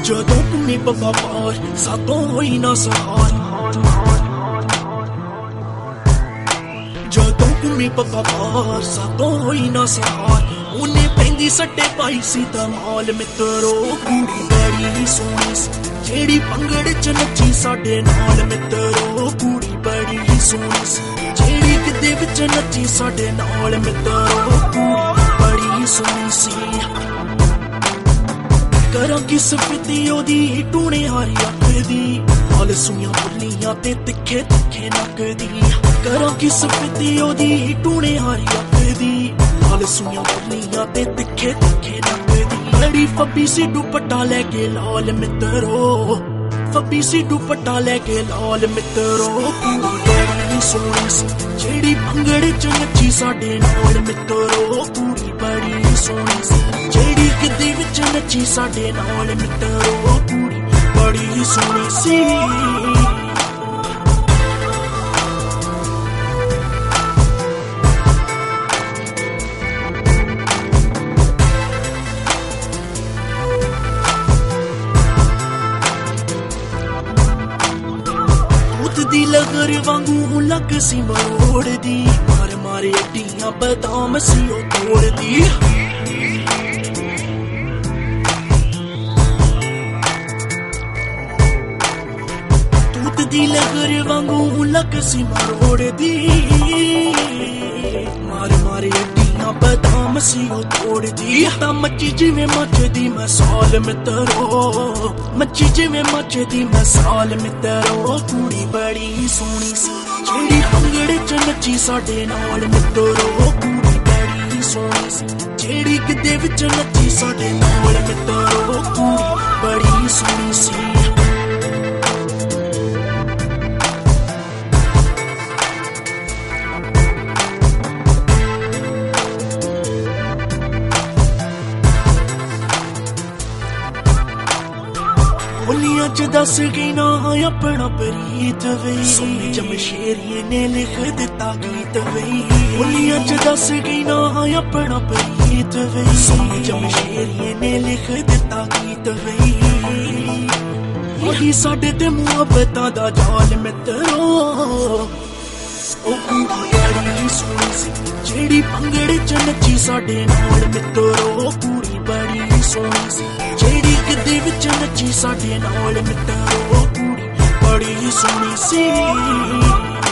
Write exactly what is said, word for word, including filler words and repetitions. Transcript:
ਜਦੋਂ ਘੁੰਮੀ ਪੱਪਾ ਪਾਰ ਸਾਤੋਂ ਹੋਈ ਨਾ ਸਹਾਰ ਜਦੋਂ ਘੁੰਮੀ ਪੱਪਾ ਪਾਰ ਸਾਤੋਂ ਹੋਈ ਨਾ ਸਹਾਰ ਉਹਨੇ ਪੈਂਦੀ ਸੱਟੇ ਪਾਈ ਸੀ ਧਮਾਲ ਮਿੱਤਰੋ ਕੁੜੀ ਬੜੀ ਸੋਹਣੀ ਸੀ ਜਿਹੜੀ ਭੰਗੜੇ ਚ ਨੱਚੀ ਸਾਡੇ ਨਾਲ ਮਿੱਤਰੋ ਕੁੜੀ ਬੜੀ ਸੋਹਣੀ ਸੀ ਜਿਹੜੀ ਕਿਤੇ ਵਿੱਚ ਨੱਚੀ ਸਾਡੇ ਨਾਲ ਮਿੱਤਰੋ ਕੁੜੀ ਬੜੀ ਸੋਹਣੀ ਸੀ ਕਰਾਂ ਕਿਸ ਫਿੱਤੀ ਉਹਦੀ ਟੂਣੇ ਹਾਰੀ ਅੱਖ ਦੀ ਹਾਲ ਸੁਈਆਂ ਬੁੱਲੀਆਂ ਤੇ ਤਿੱਖੇ ਤਿੱਖੇ ਨੱਕ ਦੀ ਕਰਾਂ ਕਿਸ ਫਿੱਤੀ ਉਹਦੀ ਟੂਣੇ ਹਾਰੀ ਅੱਖ ਦੀ ਹਾਲ ਸੁਈਆਂ ਬੁੱਲੀਆਂ ਤੇ ਤਿੱਖੇ ਤਿੱਖੇ ਨੱਕ ਦੀ ਬੜੀ ਫੱਬੀ ਸੀ ਦੁਪੱਟਾ ਲੈ ਕੇ ਲਾਲ ਮਿੱਤਰੋ ਫੱਬੀ ਸੀ ਦੁਪੱਟਾ ਲੈ ਕੇ ਲਾਲ ਮਿੱਤਰੋ ਕੁੜੀ ਬੜੀ ਸੋਹਣੀ ਸੀ ਜਿਹੜੀ ਭੰਗੜੇ ਚ ਨੱਚੀ ਸਾਡੇ ਨਾਲ ਮਿੱਤਰੋ ਕੁੜੀ ਬੜੀ ਸੋਹਣੀ ਸੀ ਜਿਹੜੀ ਕਿਤੇ ਵਿੱਚ ਨੱਚੀ ਸਾਡੇ ਨਾਲ ਮਿੱਤਰੋ ਕੁੜੀ ਬੜੀ ਸੋਹਣੀ ਸੀ ਦੀ ਲਗਰ ਵਾਂਗੂ ਲੱਗ ਸੀ ਮਰੋੜਦੀ ਮਾਰ ਮਾਰੇ ਅੱਡੀਆਂ ਬਦਾਮ ਸੀ ਉਹ ਤੋੜਦੀ ਤੂਤ ਦੀ ਲਗਰ ਵਾਂਗੂ ਲੱਗ ਸੀ ਮਰੋੜਦੀ ਮਾਰ ਮਾਰੇ ਅੱਡੀਆਂ ਬਦਾਮ ਸੀ ਉਹ ਤੋੜਦੀ ਤਾਂ ਮੱਚੀ ਜਿਵੇਂ ਮੱਚਦੀ ਮਸਾਲ ਮਿੱਤਰੋ ਮੱਚੀ ਜਿਵੇਂ ਮੱਚਦੀ ਮਸਾਲ ਮਿੱਤਰੋ ਕੁੜੀ ਬੜੀ ਸੋਹਣੀ ਸੀ ਜਿਹੜੀ ਭੰਗੜੇ ਚ ਨੱਚੀ ਸਾਡੇ ਨਾਲ ਮਿੱਤਰੋ ਕੁੜੀ ਬੜੀ ਸੋਹਣੀ ਸੀ ਜਿਹੜੀ ਕਿਤੇ ਵਿੱਚ ਨੱਚੀ ਸਾਡੇ ਨਾਲ ਮਿੱਤਰੋ ਕੁੜੀ ਬੜੀ ਸੋਹਣੀ ਸੀ ਬੋਲੀਆਂ ਚ ਦੱਸ ਗਈ ਨਾ ਆਪਣਾ ਪ੍ਰੀਤ ਵੇ ਸੋਹਣੀ ਜਮਸ਼ੇਰੀਏ ਨੇ ਲਿਖ ਦਿੱਤਾ ਗੀਤ ਵੇ ਬੋਲੀਆਂ ਚ ਦੱਸ ਗਈ ਨਾ ਆਪਣਾ ਪ੍ਰੀਤ ਵੇ ਸੋਹਣੀ ਜਮਸ਼ੇਰੀਏ ਨੇ ਲਿਖ ਦਿੱਤਾ ਗੀਤ ਵੇ ਉਹੀ ਸਾਡੇ ਤੇ ਮੁਹੱਬਤਾਂ ਦਾ ਜਾਲ ਮਿੱਤਰੋ ਉਹ ਕੁੜੀ ਬੜੀ ਸੋਹਣੀ ਸੀ ਜਿਹੜੀ ਭੰਗੜੇ ਚ ਨੱਚੀ ਸਾਡੇ ਨਾਲ ਮਿੱਤਰੋ ਕੁੜੀ ਬੜੀ ਸੋਹਣੀ ਸੀ ਜਿਹੜੀ ਕਿਤੇ ਵਿੱਚ ਨੱਚੀ ਸਾਡੇ ਨਾਲ ਮਿੱਤਰੋ ਕੁੜੀ ਬੜੀ ਸੋਹਣੀ ਸੀ